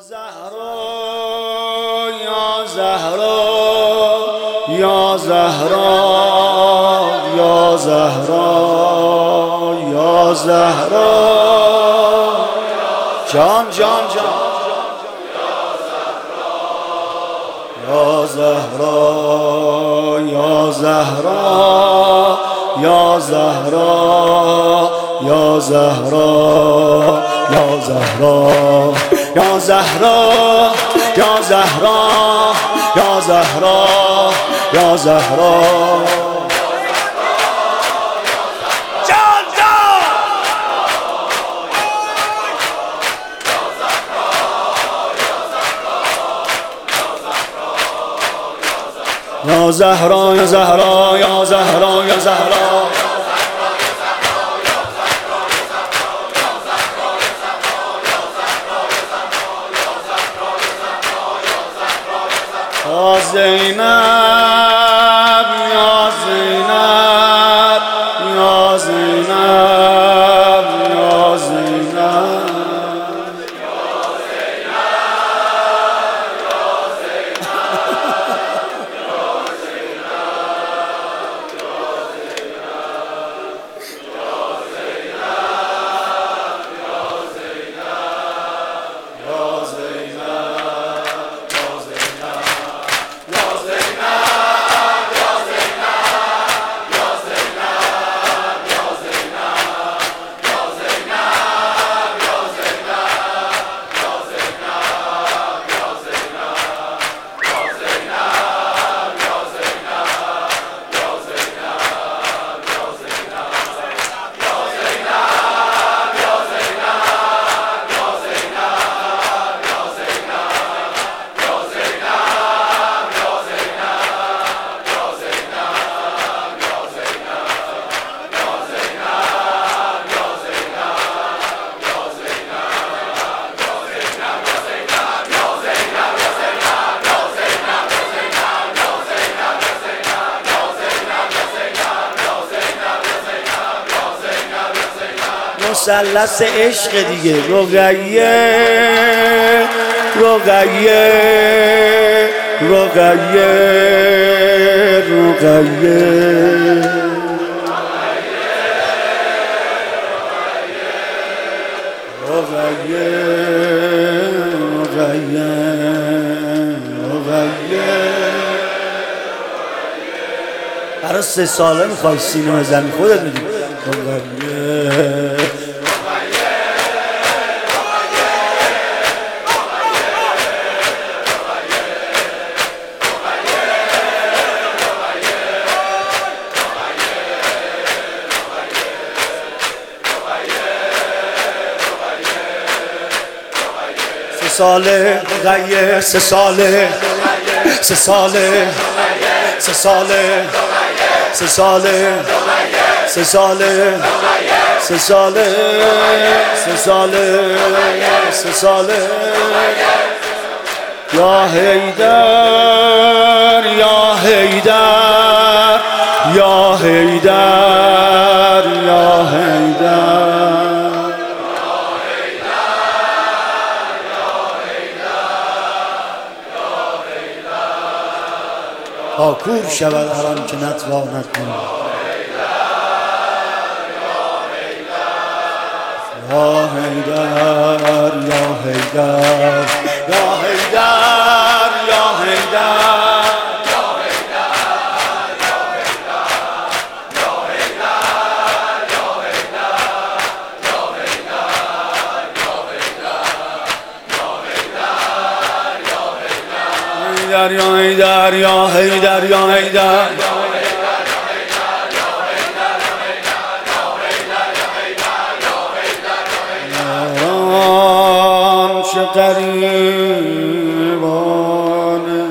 زهرا یا زهرا یا زهرا یا زهرا یا زهرا جان جان جان یا زهرا یا زهرا یا زهرا یا زهرا یا زهرا یا زهرا یا زهرا یا زهرا یا زهرا جان جان یا زهرا یا زهرا یا زهرا یا زهرا یا زینب یا زینب یا زینب یا زینب مثلث عشق دیگه رقیه رقیه رقیه رقیه برای 3 ساله میخوای سینه بزنی خودت میدی ساله غیه 3 ساله 3 ساله 3 ساله 3 ساله 3 ساله 3 ساله 3 ساله 3 ساله یا حیدر یا حیدر یا حیدر یا حیدر تا کور شود هر آن که نتواند کند یا حیدر یا حیدر یا حیدر یا حیدر یا حیدر یا حیدر یا حیدر یاران چه قریبانه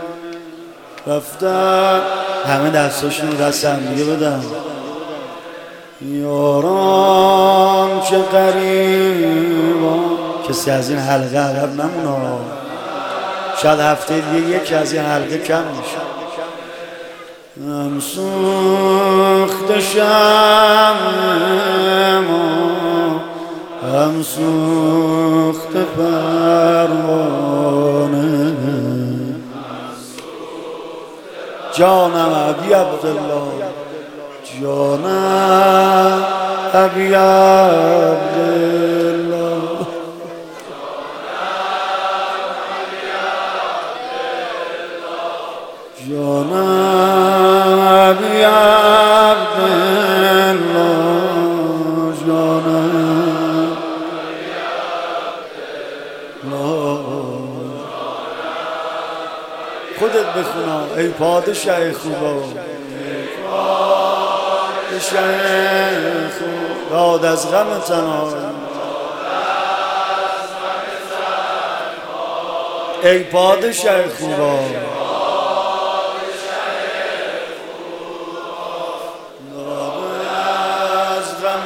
رفتن همه دستاشون رسن دیگه بدن یاران چه قریبان کسی از این حلقه عقب نمونه شاید هفته دیگه یکی از این حلقه کم میشه سوخت شمع غم سوخت پروانه جانم ابی عبدالله جانم ابی عبدالله جانم ابی عبدالله جانم خودت بخونا ای پادشاه خوبا داد از غم تنهایی ای پادشاه خوبا داد از غم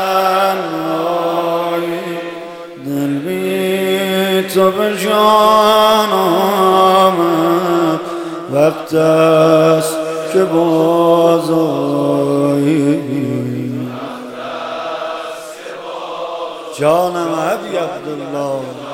تنهایی دل بی تو به جان آمد وقت است که بازآیی جانم ابی عبدالله